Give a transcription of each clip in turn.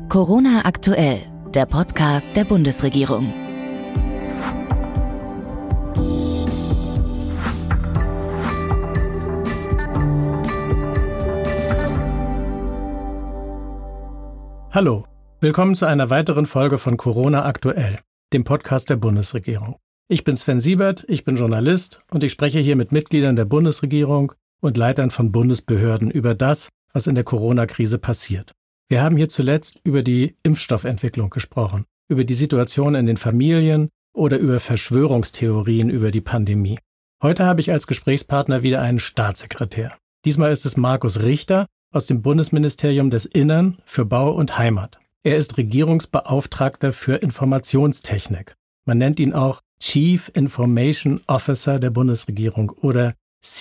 Corona aktuell, der Podcast der Bundesregierung. Hallo, willkommen zu einer weiteren Folge von Corona aktuell, dem Podcast der Bundesregierung. Ich bin Sven Siebert, ich bin Journalist und ich spreche hier mit Mitgliedern der Bundesregierung und Leitern von Bundesbehörden über das, was in der Corona-Krise passiert. Wir haben hier zuletzt über die Impfstoffentwicklung gesprochen, über die Situation in den Familien oder über Verschwörungstheorien über die Pandemie. Heute habe ich als Gesprächspartner wieder einen Staatssekretär. Diesmal ist es Markus Richter aus dem Bundesministerium des Innern für Bau und Heimat. Er ist Regierungsbeauftragter für Informationstechnik. Man nennt ihn auch Chief Information Officer der Bundesregierung oder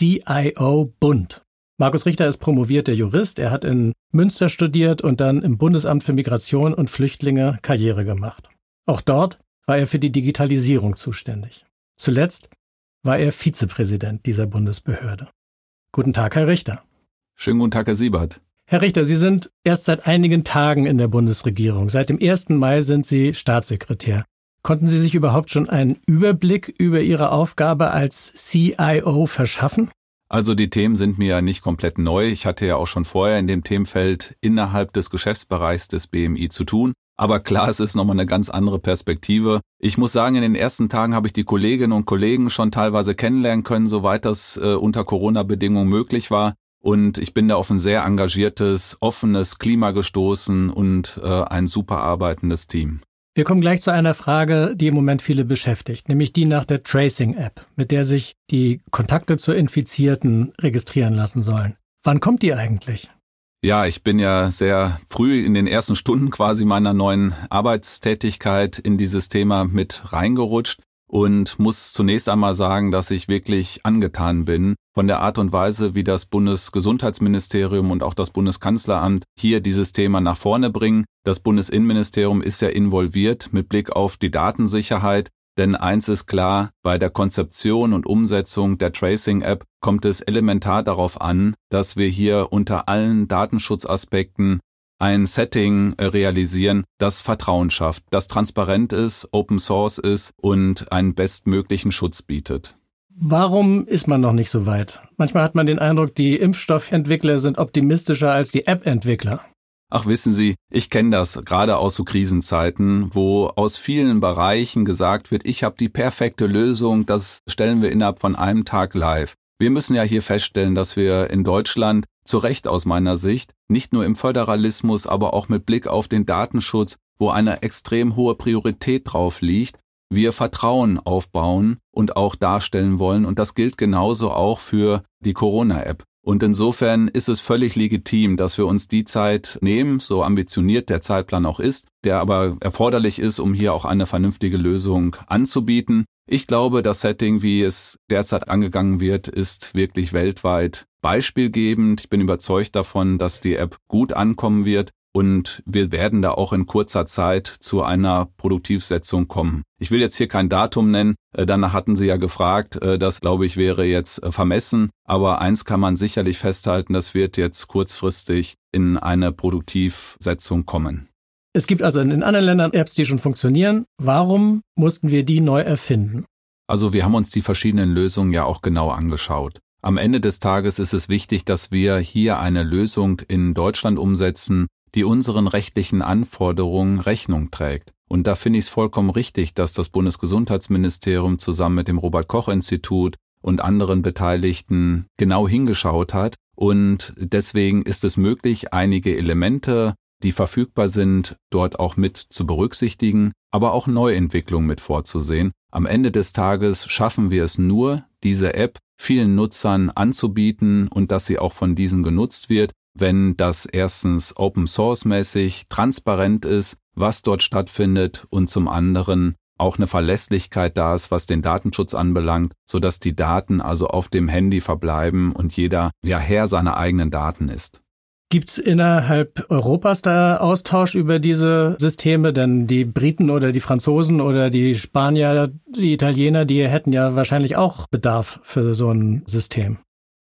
CIO Bund. Markus Richter ist promovierter Jurist. Er hat in Münster studiert und dann im Bundesamt für Migration und Flüchtlinge Karriere gemacht. Auch dort war er für die Digitalisierung zuständig. Zuletzt war er Vizepräsident dieser Bundesbehörde. Guten Tag, Herr Richter. Schönen guten Tag, Herr Siebert. Herr Richter, Sie sind erst seit einigen Tagen in der Bundesregierung. Seit dem 1. Mai sind Sie Staatssekretär. Konnten Sie sich überhaupt schon einen Überblick über Ihre Aufgabe als CIO verschaffen? Also die Themen sind mir ja nicht komplett neu. Ich hatte ja auch schon vorher in dem Themenfeld innerhalb des Geschäftsbereichs des BMI zu tun. Aber klar, es ist nochmal eine ganz andere Perspektive. Ich muss sagen, in den ersten Tagen habe ich die Kolleginnen und Kollegen schon teilweise kennenlernen können, soweit das unter Corona-Bedingungen möglich war. Und ich bin da auf ein sehr engagiertes, offenes Klima gestoßen und ein super arbeitendes Team. Wir kommen gleich zu einer Frage, die im Moment viele beschäftigt, nämlich die nach der Tracing-App, mit der sich die Kontakte zu Infizierten registrieren lassen sollen. Wann kommt die eigentlich? Ja, ich bin ja sehr früh in den ersten Stunden quasi meiner neuen Arbeitstätigkeit in dieses Thema mit reingerutscht und muss zunächst einmal sagen, dass ich wirklich angetan bin von der Art und Weise, wie das Bundesgesundheitsministerium und auch das Bundeskanzleramt hier dieses Thema nach vorne bringen. Das Bundesinnenministerium ist ja involviert mit Blick auf die Datensicherheit, denn eins ist klar, bei der Konzeption und Umsetzung der Tracing-App kommt es elementar darauf an, dass wir hier unter allen Datenschutzaspekten ein Setting realisieren, das Vertrauen schafft, das transparent ist, Open Source ist und einen bestmöglichen Schutz bietet. Warum ist man noch nicht so weit? Manchmal hat man den Eindruck, die Impfstoffentwickler sind optimistischer als die App-Entwickler. Ach, wissen Sie, ich kenne das gerade aus so Krisenzeiten, wo aus vielen Bereichen gesagt wird, ich habe die perfekte Lösung, das stellen wir innerhalb von einem Tag live. Wir müssen ja hier feststellen, dass wir in Deutschland, zu Recht aus meiner Sicht, nicht nur im Föderalismus, aber auch mit Blick auf den Datenschutz, wo eine extrem hohe Priorität drauf liegt, wir Vertrauen aufbauen und auch darstellen wollen. Und das gilt genauso auch für die Corona-App. Und insofern ist es völlig legitim, dass wir uns die Zeit nehmen, so ambitioniert der Zeitplan auch ist, der aber erforderlich ist, um hier auch eine vernünftige Lösung anzubieten. Ich glaube, das Setting, wie es derzeit angegangen wird, ist wirklich weltweit beispielgebend. Ich bin überzeugt davon, dass die App gut ankommen wird und wir werden da auch in kurzer Zeit zu einer Produktivsetzung kommen. Ich will jetzt hier kein Datum nennen, danach hatten Sie ja gefragt, das glaube ich wäre jetzt vermessen, aber eins kann man sicherlich festhalten, das wird jetzt kurzfristig in eine Produktivsetzung kommen. Es gibt also in anderen Ländern Apps, die schon funktionieren. Warum mussten wir die neu erfinden? Also wir haben uns die verschiedenen Lösungen ja auch genau angeschaut. Am Ende des Tages ist es wichtig, dass wir hier eine Lösung in Deutschland umsetzen, die unseren rechtlichen Anforderungen Rechnung trägt. Und da finde ich es vollkommen richtig, dass das Bundesgesundheitsministerium zusammen mit dem Robert-Koch-Institut und anderen Beteiligten genau hingeschaut hat. Und deswegen ist es möglich, einige Elemente, die verfügbar sind, dort auch mit zu berücksichtigen, aber auch Neuentwicklungen mit vorzusehen. Am Ende des Tages schaffen wir es nur, diese App vielen Nutzern anzubieten und dass sie auch von diesen genutzt wird, wenn das erstens Open-Source-mäßig transparent ist, was dort stattfindet und zum anderen auch eine Verlässlichkeit da ist, was den Datenschutz anbelangt, sodass die Daten also auf dem Handy verbleiben und jeder Herr seiner eigenen Daten ist. Gibt es innerhalb Europas da Austausch über diese Systeme? Denn die Briten oder die Franzosen oder die Spanier, die Italiener, die hätten ja wahrscheinlich auch Bedarf für so ein System.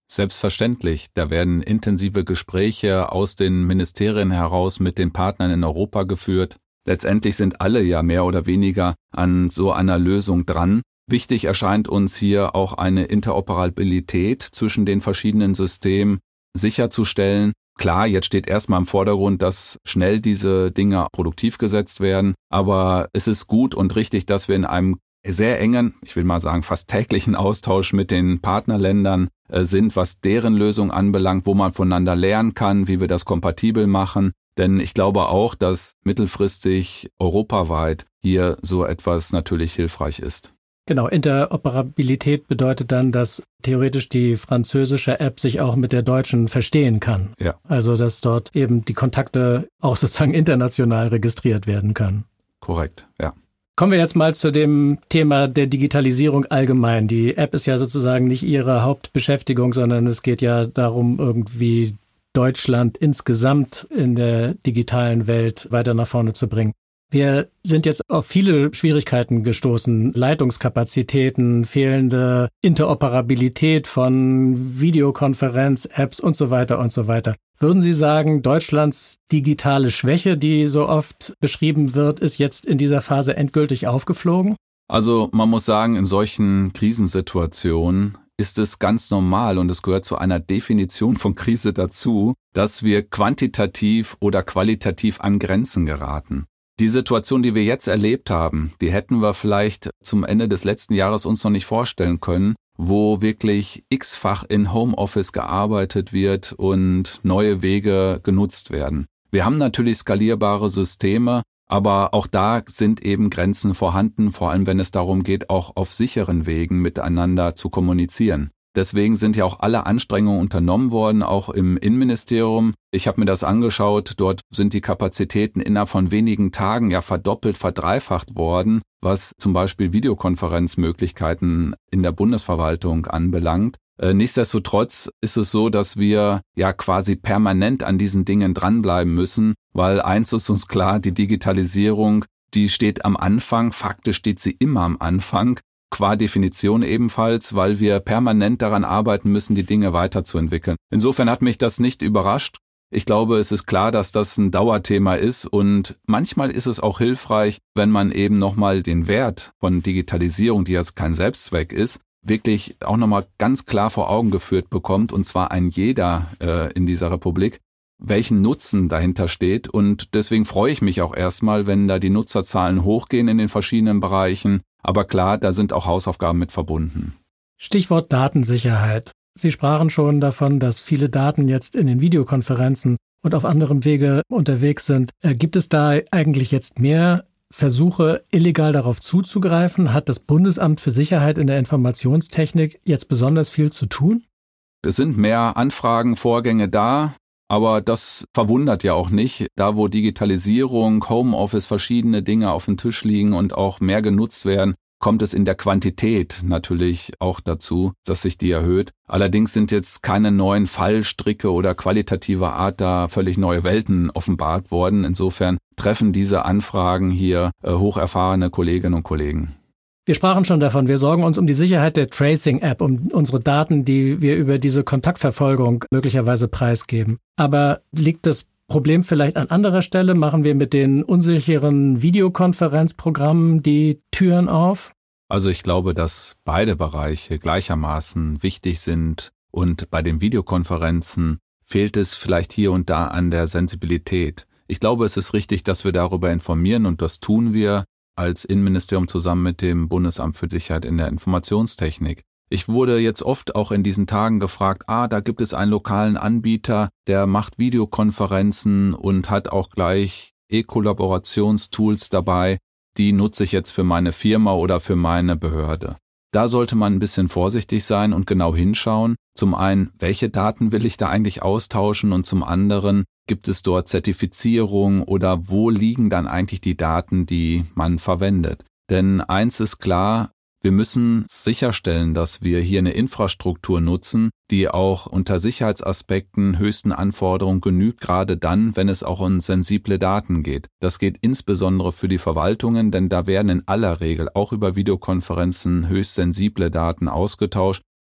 Selbstverständlich, da werden intensive Gespräche aus den Ministerien heraus mit den Partnern in Europa geführt. Letztendlich sind alle ja mehr oder weniger an so einer Lösung dran. Wichtig erscheint uns hier auch eine Interoperabilität zwischen den verschiedenen Systemen sicherzustellen. Klar, jetzt steht erstmal im Vordergrund, dass schnell diese Dinge produktiv gesetzt werden, aber es ist gut und richtig, dass wir in einem sehr engen, ich will mal sagen fast täglichen Austausch mit den Partnerländern sind, was deren Lösung anbelangt, wo man voneinander lernen kann, wie wir das kompatibel machen. Denn ich glaube auch, dass mittelfristig europaweit hier so etwas natürlich hilfreich ist. Genau, Interoperabilität bedeutet dann, dass theoretisch die französische App sich auch mit der deutschen verstehen kann. Ja. Also dass dort eben die Kontakte auch sozusagen international registriert werden können. Korrekt, ja. Kommen wir jetzt mal zu dem Thema der Digitalisierung allgemein. Die App ist ja sozusagen nicht Ihre Hauptbeschäftigung, sondern es geht ja darum, irgendwie Deutschland insgesamt in der digitalen Welt weiter nach vorne zu bringen. Wir sind jetzt auf viele Schwierigkeiten gestoßen. Leitungskapazitäten, fehlende Interoperabilität von Videokonferenz-Apps und so weiter und so weiter. Würden Sie sagen, Deutschlands digitale Schwäche, die so oft beschrieben wird, ist jetzt in dieser Phase endgültig aufgeflogen? Also man muss sagen, in solchen Krisensituationen ist es ganz normal und es gehört zu einer Definition von Krise dazu, dass wir quantitativ oder qualitativ an Grenzen geraten. Die Situation, die wir jetzt erlebt haben, die hätten wir vielleicht zum Ende des letzten Jahres uns noch nicht vorstellen können, wo wirklich x-fach in Homeoffice gearbeitet wird und neue Wege genutzt werden. Wir haben natürlich skalierbare Systeme, aber auch da sind eben Grenzen vorhanden, vor allem wenn es darum geht, auch auf sicheren Wegen miteinander zu kommunizieren. Deswegen sind ja auch alle Anstrengungen unternommen worden, auch im Innenministerium. Ich habe mir das angeschaut, dort sind die Kapazitäten innerhalb von wenigen Tagen ja verdoppelt, verdreifacht worden, was zum Beispiel Videokonferenzmöglichkeiten in der Bundesverwaltung anbelangt. Nichtsdestotrotz ist es so, dass wir ja quasi permanent an diesen Dingen dranbleiben müssen, weil eins ist uns klar, die Digitalisierung, die steht am Anfang, faktisch steht sie immer am Anfang. Qua Definition ebenfalls, weil wir permanent daran arbeiten müssen, die Dinge weiterzuentwickeln. Insofern hat mich das nicht überrascht. Ich glaube, es ist klar, dass das ein Dauerthema ist und manchmal ist es auch hilfreich, wenn man eben nochmal den Wert von Digitalisierung, die jetzt kein Selbstzweck ist, wirklich auch nochmal ganz klar vor Augen geführt bekommt, und zwar ein jeder in dieser Republik, welchen Nutzen dahinter steht. Und deswegen freue ich mich auch erstmal, wenn da die Nutzerzahlen hochgehen in den verschiedenen Bereichen. Aber klar, da sind auch Hausaufgaben mit verbunden. Stichwort Datensicherheit. Sie sprachen schon davon, dass viele Daten jetzt in den Videokonferenzen und auf anderem Wege unterwegs sind. Gibt es da eigentlich jetzt mehr Versuche, illegal darauf zuzugreifen? Hat das Bundesamt für Sicherheit in der Informationstechnik jetzt besonders viel zu tun? Es sind mehr Anfragen, Vorgänge da. Aber das verwundert ja auch nicht. Da, wo Digitalisierung, Homeoffice, verschiedene Dinge auf dem Tisch liegen und auch mehr genutzt werden, kommt es in der Quantität natürlich auch dazu, dass sich die erhöht. Allerdings sind jetzt keine neuen Fallstricke oder qualitative Art da völlig neue Welten offenbart worden. Insofern treffen diese Anfragen hier hocherfahrene Kolleginnen und Kollegen. Wir sprachen schon davon, wir sorgen uns um die Sicherheit der Tracing-App, um unsere Daten, die wir über diese Kontaktverfolgung möglicherweise preisgeben. Aber liegt das Problem vielleicht an anderer Stelle? Machen wir mit den unsicheren Videokonferenzprogrammen die Türen auf? Also ich glaube, dass beide Bereiche gleichermaßen wichtig sind und bei den Videokonferenzen fehlt es vielleicht hier und da an der Sensibilität. Ich glaube, es ist richtig, dass wir darüber informieren und das tun wir als Innenministerium zusammen mit dem Bundesamt für Sicherheit in der Informationstechnik. Ich wurde jetzt oft auch in diesen Tagen gefragt, da gibt es einen lokalen Anbieter, der macht Videokonferenzen und hat auch gleich E-Kollaborationstools dabei, die nutze ich jetzt für meine Firma oder für meine Behörde. Da sollte man ein bisschen vorsichtig sein und genau hinschauen. Zum einen, welche Daten will ich da eigentlich austauschen und zum anderen, gibt es dort Zertifizierung oder wo liegen dann eigentlich die Daten, die man verwendet? Denn eins ist klar, wir müssen sicherstellen, dass wir hier eine Infrastruktur nutzen, die auch unter Sicherheitsaspekten höchsten Anforderungen genügt, gerade dann, wenn es auch um sensible Daten geht. Das geht insbesondere für die Verwaltungen, denn da werden in aller Regel auch über Videokonferenzen höchst sensible Daten ausgetauscht.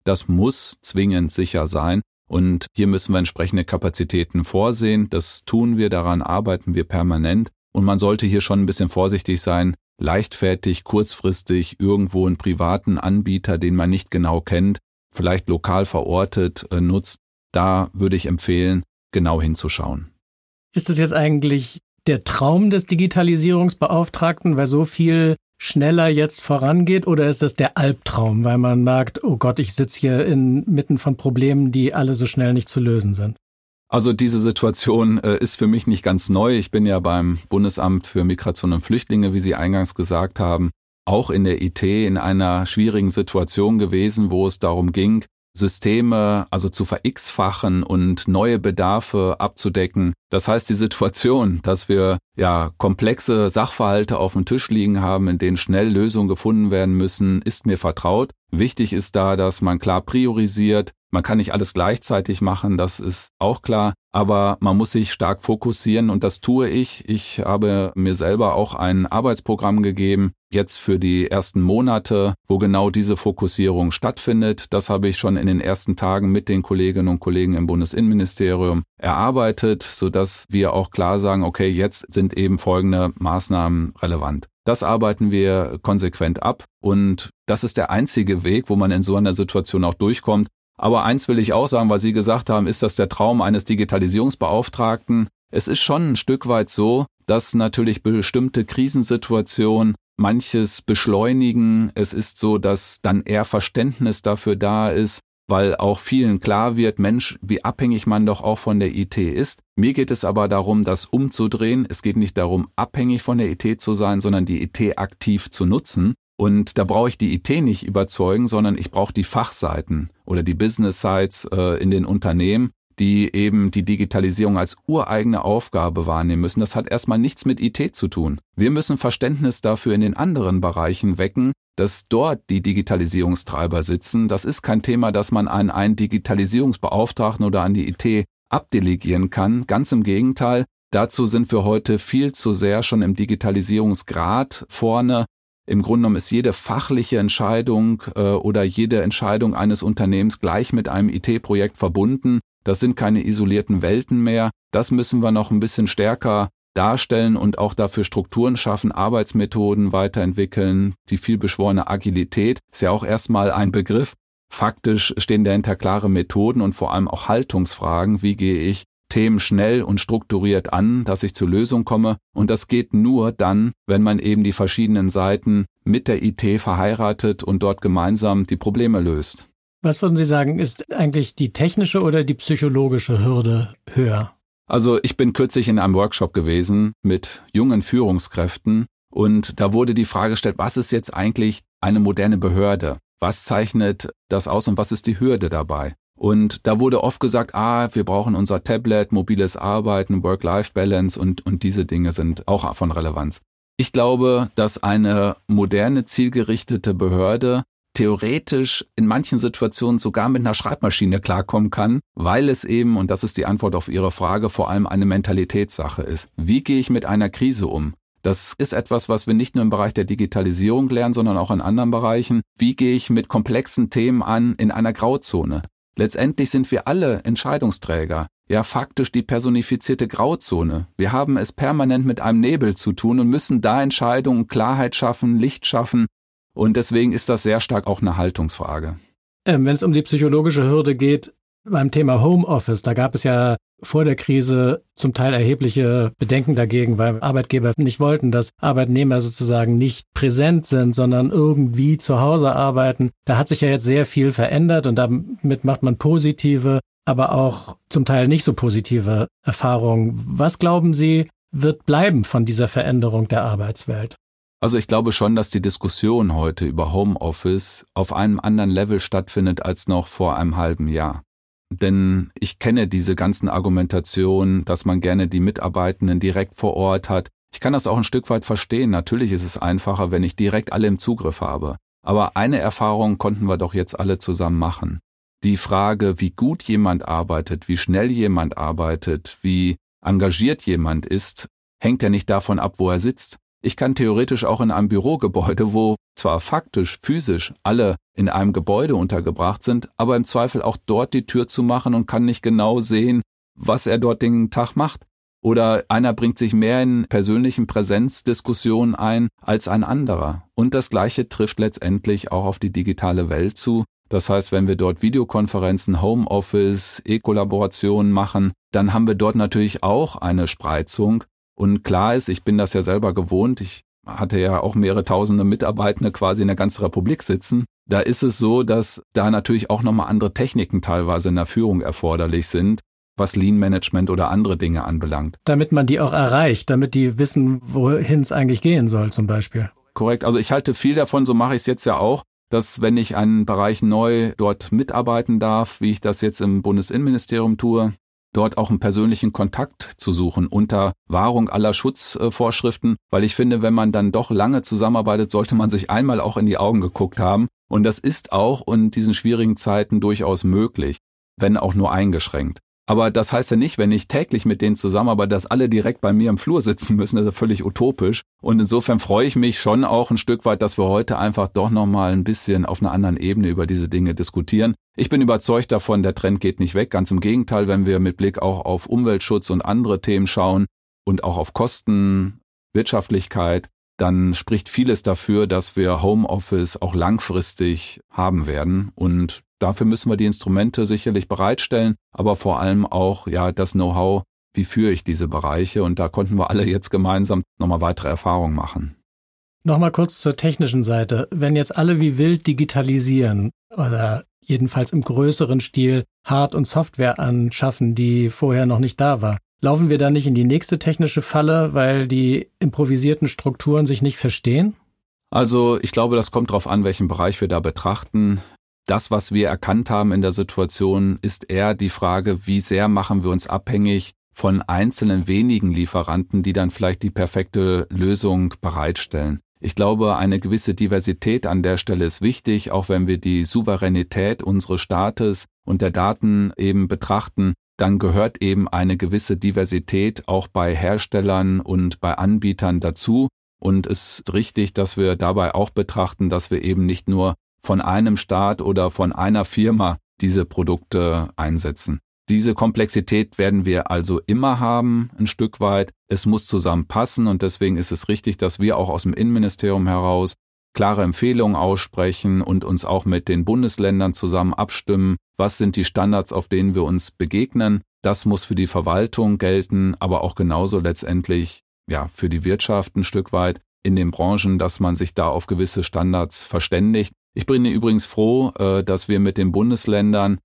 Das muss zwingend sicher sein. Und hier müssen wir entsprechende Kapazitäten vorsehen. Das tun wir, daran arbeiten wir permanent. Und man sollte hier schon ein bisschen vorsichtig sein, leichtfertig, kurzfristig irgendwo einen privaten Anbieter, den man nicht genau kennt, vielleicht lokal verortet, nutzt. Da würde ich empfehlen, genau hinzuschauen. Ist das jetzt eigentlich der Traum des Digitalisierungsbeauftragten, weil so viel schneller jetzt vorangeht, oder ist das der Albtraum, weil man merkt, oh Gott, ich sitze hier inmitten von Problemen, die alle so schnell nicht zu lösen sind? Also diese Situation ist für mich nicht ganz neu. Ich bin ja beim Bundesamt für Migration und Flüchtlinge, wie Sie eingangs gesagt haben, auch in der IT in einer schwierigen Situation gewesen, wo es darum ging, Systeme also zu ver-x-fachen und neue Bedarfe abzudecken. Das heißt, die Situation, dass wir komplexe Sachverhalte auf dem Tisch liegen haben, in denen schnell Lösungen gefunden werden müssen, ist mir vertraut. Wichtig ist da, dass man klar priorisiert. Man kann nicht alles gleichzeitig machen, das ist auch klar, aber man muss sich stark fokussieren und das tue ich. Ich habe mir selber auch ein Arbeitsprogramm gegeben, jetzt für die ersten Monate, wo genau diese Fokussierung stattfindet. Das habe ich schon in den ersten Tagen mit den Kolleginnen und Kollegen im Bundesinnenministerium erarbeitet, sodass wir auch klar sagen, okay, jetzt sind eben folgende Maßnahmen relevant. Das arbeiten wir konsequent ab und das ist der einzige Weg, wo man in so einer Situation auch durchkommt. Aber eins will ich auch sagen, weil Sie gesagt haben, ist das der Traum eines Digitalisierungsbeauftragten? Es ist schon ein Stück weit so, dass natürlich bestimmte Krisensituationen manches beschleunigen. Es ist so, dass dann eher Verständnis dafür da ist, weil auch vielen klar wird, Mensch, wie abhängig man doch auch von der IT ist. Mir geht es aber darum, das umzudrehen. Es geht nicht darum, abhängig von der IT zu sein, sondern die IT aktiv zu nutzen. Und da brauche ich die IT nicht überzeugen, sondern ich brauche die Fachseiten oder die Business Sites in den Unternehmen, die eben die Digitalisierung als ureigene Aufgabe wahrnehmen müssen. Das hat erstmal nichts mit IT zu tun. Wir müssen Verständnis dafür in den anderen Bereichen wecken, dass dort die Digitalisierungstreiber sitzen. Das ist kein Thema, das man an einen Digitalisierungsbeauftragten oder an die IT abdelegieren kann. Ganz im Gegenteil, dazu sind wir heute viel zu sehr schon im Digitalisierungsgrad vorne. Im Grunde genommen ist jede fachliche Entscheidung oder jede Entscheidung eines Unternehmens gleich mit einem IT-Projekt verbunden. Das sind keine isolierten Welten mehr. Das müssen wir noch ein bisschen stärker darstellen und auch dafür Strukturen schaffen, Arbeitsmethoden weiterentwickeln. Die vielbeschworene Agilität ist ja auch erstmal ein Begriff. Faktisch stehen dahinter klare Methoden und vor allem auch Haltungsfragen. Wie gehe ich Themen schnell und strukturiert an, dass ich zur Lösung komme. Und das geht nur dann, wenn man eben die verschiedenen Seiten mit der IT verheiratet und dort gemeinsam die Probleme löst. Was würden Sie sagen, ist eigentlich die technische oder die psychologische Hürde höher? Also ich bin kürzlich in einem Workshop gewesen mit jungen Führungskräften und da wurde die Frage gestellt, was ist jetzt eigentlich eine moderne Behörde? Was zeichnet das aus und was ist die Hürde dabei? Und da wurde oft gesagt, wir brauchen unser Tablet, mobiles Arbeiten, Work-Life-Balance und diese Dinge sind auch von Relevanz. Ich glaube, dass eine moderne, zielgerichtete Behörde theoretisch in manchen Situationen sogar mit einer Schreibmaschine klarkommen kann, weil es eben, und das ist die Antwort auf Ihre Frage, vor allem eine Mentalitätssache ist. Wie gehe ich mit einer Krise um? Das ist etwas, was wir nicht nur im Bereich der Digitalisierung lernen, sondern auch in anderen Bereichen. Wie gehe ich mit komplexen Themen an in einer Grauzone? Letztendlich sind wir alle Entscheidungsträger, ja faktisch die personifizierte Grauzone. Wir haben es permanent mit einem Nebel zu tun und müssen da Entscheidungen, Klarheit schaffen, Licht schaffen und deswegen ist das sehr stark auch eine Haltungsfrage. Wenn es um die psychologische Hürde geht, beim Thema Homeoffice, da gab es ja vor der Krise zum Teil erhebliche Bedenken dagegen, weil Arbeitgeber nicht wollten, dass Arbeitnehmer sozusagen nicht präsent sind, sondern irgendwie zu Hause arbeiten. Da hat sich ja jetzt sehr viel verändert und damit macht man positive, aber auch zum Teil nicht so positive Erfahrungen. Was glauben Sie, wird bleiben von dieser Veränderung der Arbeitswelt? Also ich glaube schon, dass die Diskussion heute über Homeoffice auf einem anderen Level stattfindet als noch vor einem halben Jahr. Denn ich kenne diese ganzen Argumentationen, dass man gerne die Mitarbeitenden direkt vor Ort hat. Ich kann das auch ein Stück weit verstehen. Natürlich ist es einfacher, wenn ich direkt alle im Zugriff habe. Aber eine Erfahrung konnten wir doch jetzt alle zusammen machen. Die Frage, wie gut jemand arbeitet, wie schnell jemand arbeitet, wie engagiert jemand ist, hängt ja nicht davon ab, wo er sitzt. Ich kann theoretisch auch in einem Bürogebäude, wo zwar faktisch, physisch alle in einem Gebäude untergebracht sind, aber im Zweifel auch dort die Tür zu machen und kann nicht genau sehen, was er dort den Tag macht. Oder einer bringt sich mehr in persönlichen Präsenzdiskussionen ein als ein anderer. Und das Gleiche trifft letztendlich auch auf die digitale Welt zu. Das heißt, wenn wir dort Videokonferenzen, Homeoffice, E-Kollaborationen machen, dann haben wir dort natürlich auch eine Spreizung. Und klar ist, ich bin das ja selber gewohnt, ich hatte ja auch mehrere tausende Mitarbeitende quasi in der ganzen Republik sitzen. Da ist es so, dass da natürlich auch nochmal andere Techniken teilweise in der Führung erforderlich sind, was Lean-Management oder andere Dinge anbelangt. Damit man die auch erreicht, damit die wissen, wohin es eigentlich gehen soll zum Beispiel. Korrekt, also ich halte viel davon, so mache ich es jetzt ja auch, dass wenn ich einen Bereich neu dort mitarbeiten darf, wie ich das jetzt im Bundesinnenministerium tue, dort auch einen persönlichen Kontakt zu suchen unter Wahrung aller Schutzvorschriften, weil ich finde, wenn man dann doch lange zusammenarbeitet, sollte man sich einmal auch in die Augen geguckt haben. Und das ist auch in diesen schwierigen Zeiten durchaus möglich, wenn auch nur eingeschränkt. Aber das heißt ja nicht, wenn ich täglich mit denen zusammenarbeite, dass alle direkt bei mir im Flur sitzen müssen. Das ist ja völlig utopisch. Und insofern freue ich mich schon auch ein Stück weit, dass wir heute einfach doch nochmal ein bisschen auf einer anderen Ebene über diese Dinge diskutieren. Ich bin überzeugt davon, der Trend geht nicht weg. Ganz im Gegenteil, wenn wir mit Blick auch auf Umweltschutz und andere Themen schauen und auch auf Kosten, Wirtschaftlichkeit, dann spricht vieles dafür, dass wir Homeoffice auch langfristig haben werden. Und dafür müssen wir die Instrumente sicherlich bereitstellen, aber vor allem auch das Know-how, wie führe ich diese Bereiche. Und da konnten wir alle jetzt gemeinsam nochmal weitere Erfahrungen machen. Nochmal kurz zur technischen Seite. Wenn jetzt alle wie wild digitalisieren oder jedenfalls im größeren Stil Hard- und Software anschaffen, die vorher noch nicht da war, laufen wir da nicht in die nächste technische Falle, weil die improvisierten Strukturen sich nicht verstehen? Also ich glaube, das kommt darauf an, welchen Bereich wir da betrachten. Das, was wir erkannt haben in der Situation, ist eher die Frage, wie sehr machen wir uns abhängig von einzelnen wenigen Lieferanten, die dann vielleicht die perfekte Lösung bereitstellen. Ich glaube, eine gewisse Diversität an der Stelle ist wichtig, auch wenn wir die Souveränität unseres Staates und der Daten eben betrachten, dann gehört eben eine gewisse Diversität auch bei Herstellern und bei Anbietern dazu. Und es ist richtig, dass wir dabei auch betrachten, dass wir eben nicht nur von einem Staat oder von einer Firma diese Produkte einsetzen. Diese Komplexität werden wir also immer haben, ein Stück weit. Es muss zusammenpassen und deswegen ist es richtig, dass wir auch aus dem Innenministerium heraus klare Empfehlungen aussprechen und uns auch mit den Bundesländern zusammen abstimmen. Was sind die Standards, auf denen wir uns begegnen? Das muss für die Verwaltung gelten, aber auch genauso letztendlich für die Wirtschaft ein Stück weit in den Branchen, dass man sich da auf gewisse Standards verständigt. Ich bin übrigens froh, dass wir mit den Bundesländern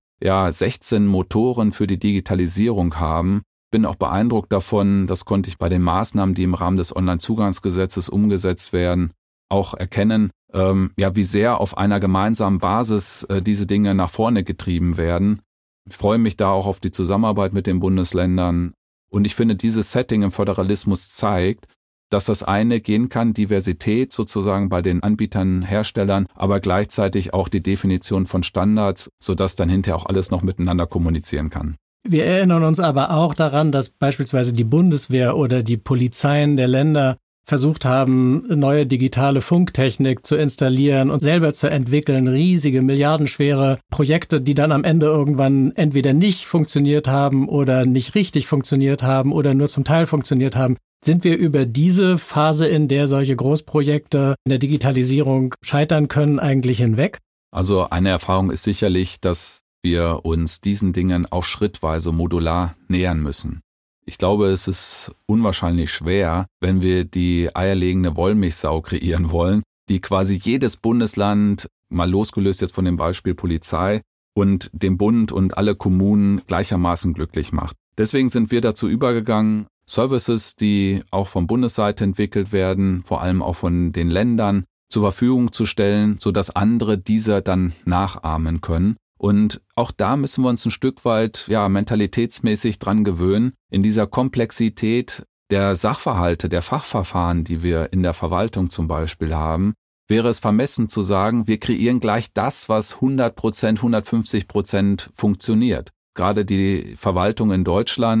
16 Motoren für die Digitalisierung haben. Bin auch beeindruckt davon, das konnte ich bei den Maßnahmen, die im Rahmen des Onlinezugangsgesetzes umgesetzt werden, auch erkennen, wie sehr auf einer gemeinsamen Basis diese Dinge nach vorne getrieben werden. Ich freue mich da auch auf die Zusammenarbeit mit den Bundesländern. Und ich finde, dieses Setting im Föderalismus zeigt, dass das eine gehen kann, Diversität sozusagen bei den Anbietern, Herstellern, aber gleichzeitig auch die Definition von Standards, sodass dann hinterher auch alles noch miteinander kommunizieren kann. Wir erinnern uns aber auch daran, dass beispielsweise die Bundeswehr oder die Polizeien der Länder versucht haben, neue digitale Funktechnik zu installieren und selber zu entwickeln, riesige, milliardenschwere Projekte, die dann am Ende irgendwann entweder nicht funktioniert haben oder nicht richtig funktioniert haben oder nur zum Teil funktioniert haben. Sind wir über diese Phase, in der solche Großprojekte in der Digitalisierung scheitern können, eigentlich hinweg? Also eine Erfahrung ist sicherlich, dass wir uns diesen Dingen auch schrittweise modular nähern müssen. Ich glaube, es ist unwahrscheinlich schwer, wenn wir die eierlegende Wollmilchsau kreieren wollen, die quasi jedes Bundesland, mal losgelöst jetzt von dem Beispiel Polizei, und den Bund und alle Kommunen gleichermaßen glücklich macht. Deswegen sind wir dazu übergegangen, Services, die auch von Bundesseite entwickelt werden, vor allem auch von den Ländern, zur Verfügung zu stellen, sodass andere diese dann nachahmen können. Und auch da müssen wir uns ein Stück weit mentalitätsmäßig dran gewöhnen, in dieser Komplexität der Sachverhalte, der Fachverfahren, die wir in der Verwaltung zum Beispiel haben, wäre es vermessen zu sagen, wir kreieren gleich das, was 100%, 150% funktioniert. Gerade die Verwaltung in Deutschland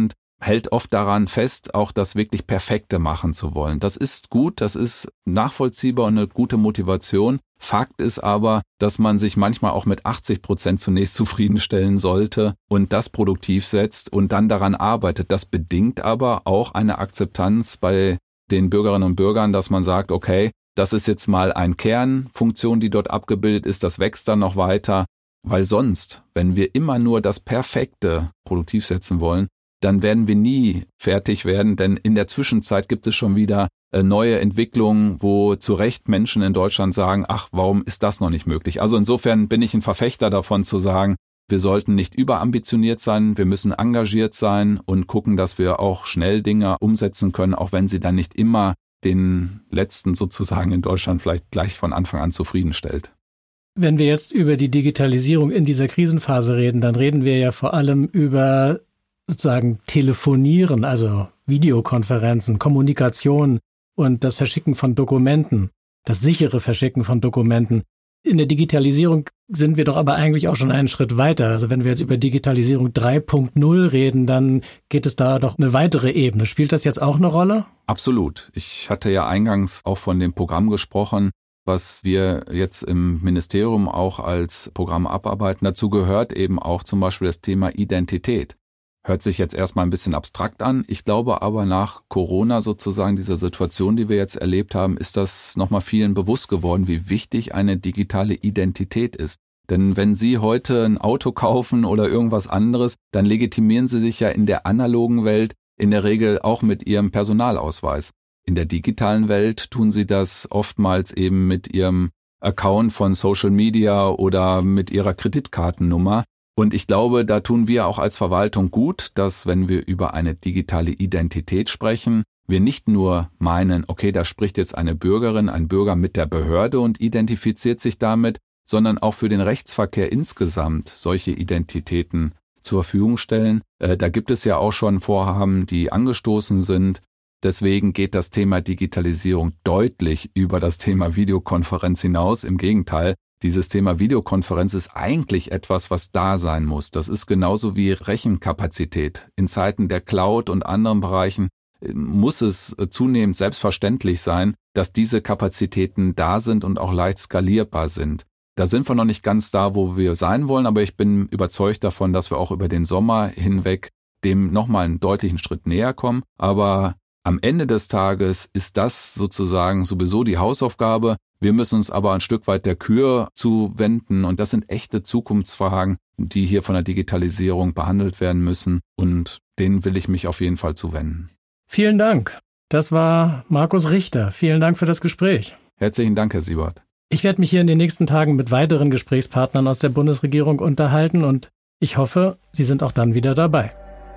hält oft daran fest, auch das wirklich Perfekte machen zu wollen. Das ist gut, das ist nachvollziehbar und eine gute Motivation. Fakt ist aber, dass man sich manchmal auch mit 80% zunächst zufriedenstellen sollte und das produktiv setzt und dann daran arbeitet. Das bedingt aber auch eine Akzeptanz bei den Bürgerinnen und Bürgern, dass man sagt, okay, das ist jetzt mal eine Kernfunktion, die dort abgebildet ist, das wächst dann noch weiter, weil sonst, wenn wir immer nur das Perfekte produktiv setzen wollen, dann werden wir nie fertig werden, denn in der Zwischenzeit gibt es schon wieder neue Entwicklungen, wo zu Recht Menschen in Deutschland sagen, ach, warum ist das noch nicht möglich? Also insofern bin ich ein Verfechter davon zu sagen, wir sollten nicht überambitioniert sein, wir müssen engagiert sein und gucken, dass wir auch schnell Dinge umsetzen können, auch wenn sie dann nicht immer den Letzten sozusagen in Deutschland vielleicht gleich von Anfang an zufriedenstellt. Wenn wir jetzt über die Digitalisierung in dieser Krisenphase reden, dann reden wir ja vor allem über sozusagen Telefonieren, also Videokonferenzen, Kommunikation und das Verschicken von Dokumenten, das sichere Verschicken von Dokumenten. In der Digitalisierung sind wir doch aber eigentlich auch schon einen Schritt weiter. Also wenn wir jetzt über Digitalisierung 3.0 reden, dann geht es da doch eine weitere Ebene. Spielt das jetzt auch eine Rolle? Absolut. Ich hatte ja eingangs auch von dem Programm gesprochen, was wir jetzt im Ministerium auch als Programm abarbeiten. Dazu gehört eben auch zum Beispiel das Thema Identität. Hört sich jetzt erstmal ein bisschen abstrakt an. Ich glaube aber nach Corona sozusagen, dieser Situation, die wir jetzt erlebt haben, ist das nochmal vielen bewusst geworden, wie wichtig eine digitale Identität ist. Denn wenn Sie heute ein Auto kaufen oder irgendwas anderes, dann legitimieren Sie sich ja in der analogen Welt in der Regel auch mit Ihrem Personalausweis. In der digitalen Welt tun Sie das oftmals eben mit Ihrem Account von Social Media oder mit Ihrer Kreditkartennummer. Und ich glaube, da tun wir auch als Verwaltung gut, dass wenn wir über eine digitale Identität sprechen, wir nicht nur meinen, okay, da spricht jetzt eine Bürgerin, ein Bürger mit der Behörde und identifiziert sich damit, sondern auch für den Rechtsverkehr insgesamt solche Identitäten zur Verfügung stellen. Da gibt es ja auch schon Vorhaben, die angestoßen sind. Deswegen geht das Thema Digitalisierung deutlich über das Thema Videokonferenz hinaus. Im Gegenteil, dieses Thema Videokonferenz ist eigentlich etwas, was da sein muss. Das ist genauso wie Rechenkapazität. In Zeiten der Cloud und anderen Bereichen muss es zunehmend selbstverständlich sein, dass diese Kapazitäten da sind und auch leicht skalierbar sind. Da sind wir noch nicht ganz da, wo wir sein wollen, aber ich bin überzeugt davon, dass wir auch über den Sommer hinweg dem nochmal einen deutlichen Schritt näher kommen. Aber am Ende des Tages ist das sozusagen sowieso die Hausaufgabe. Wir müssen uns aber ein Stück weit der Kür zuwenden und das sind echte Zukunftsfragen, die hier von der Digitalisierung behandelt werden müssen und denen will ich mich auf jeden Fall zuwenden. Vielen Dank. Das war Markus Richter. Vielen Dank für das Gespräch. Herzlichen Dank, Herr Siebert. Ich werde mich hier in den nächsten Tagen mit weiteren Gesprächspartnern aus der Bundesregierung unterhalten und ich hoffe, Sie sind auch dann wieder dabei.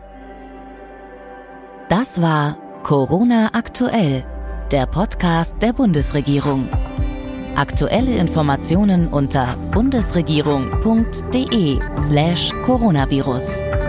Das war Corona aktuell, der Podcast der Bundesregierung. Aktuelle Informationen unter bundesregierung.de/Coronavirus.